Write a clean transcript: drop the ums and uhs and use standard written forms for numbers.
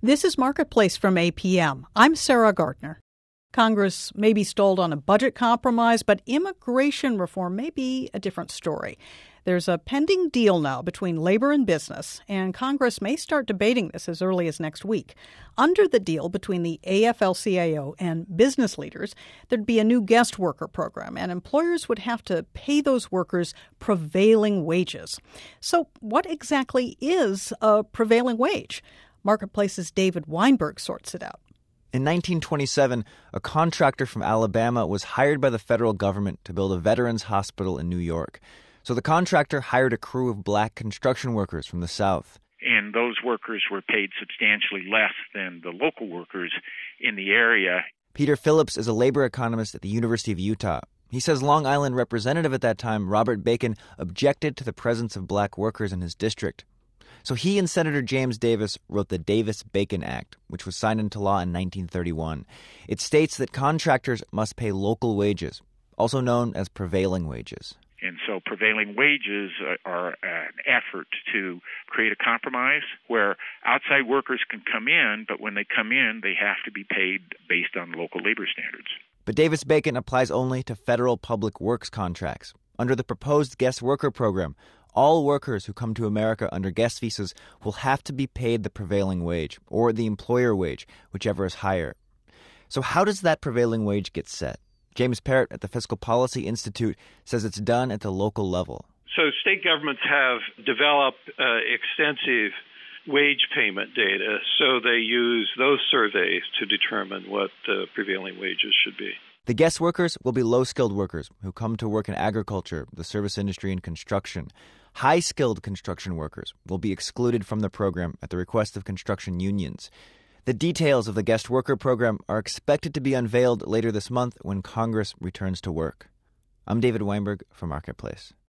This is Marketplace from APM. I'm Sarah Gardner. Congress may be stalled on a budget compromise, but immigration reform may be a different story. There's a pending deal now between labor and business, and Congress may start debating this as early as next week. Under the deal between the AFL-CIO and business leaders, there'd be a new guest worker program, and employers would have to pay those workers prevailing wages. So what exactly is a prevailing wage? Marketplace's David Weinberg sorts it out. In 1927, a contractor from Alabama was hired by the federal government to build a veterans hospital in New York. So the contractor hired a crew of black construction workers from the South. And those workers were paid substantially less than the local workers in the area. Peter Phillips is a labor economist at the University of Utah. He says Long Island representative at that time, Robert Bacon, objected to the presence of black workers in his district. So he and Senator James Davis wrote the Davis-Bacon Act, which was signed into law in 1931. It states that contractors must pay local wages, also known as prevailing wages. And so prevailing wages are an effort to create a compromise where outside workers can come in, but when they come in, they have to be paid based on local labor standards. But Davis-Bacon applies only to federal public works contracts. Under the proposed guest worker program, all workers who come to America under guest visas will have to be paid the prevailing wage, or the employer wage, whichever is higher. So how does that prevailing wage get set? James Parrott at the Fiscal Policy Institute says it's done at the local level. So state governments have developed extensive wage payment data, so they use those surveys to determine what the prevailing wages should be. The guest workers will be low-skilled workers who come to work in agriculture, the service industry, and construction. High-skilled construction workers will be excluded from the program at the request of construction unions. The details of the guest worker program are expected to be unveiled later this month when Congress returns to work. I'm David Weinberg for Marketplace.